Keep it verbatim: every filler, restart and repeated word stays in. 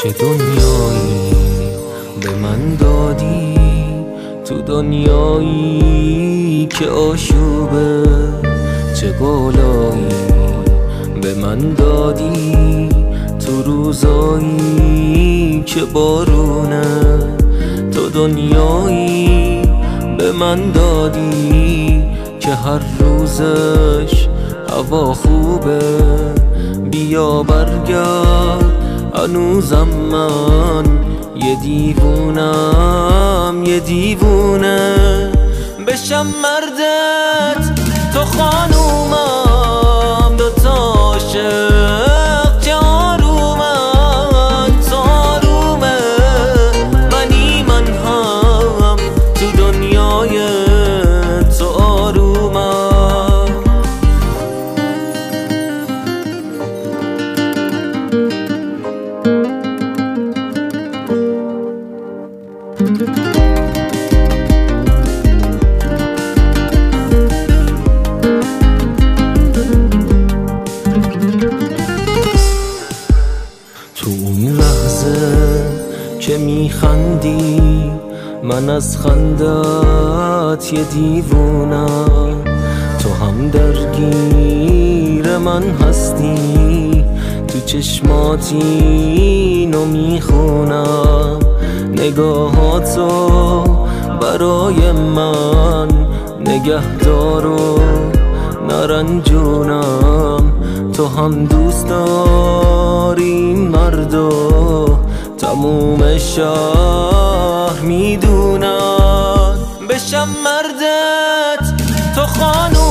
چه دنیایی به من دادی، تو دنیایی که آشوبه. چه بالایی به من دادی، تو روزایی که بارونه. تو دنیایی به من دادی که هر روزش هوا خوبه. بیا برگرد هنوزم من یه دیوونم، یه دیوونه. بشم مردت تو خانومم، دوتا عاشق چه آرومن. تو آرومه منی من هم تو دنیای تو آرومم. تو اون لحظه که میخندی من از خندت یه دیوونم. تو هم درگیر من هستی، تو چشماتی نو میخونم. نگاهاتو برای من نگهدار و نرنجونم. تو هم دوست داری مردو، تموم شهر میدونن. بشم مردت تو خانو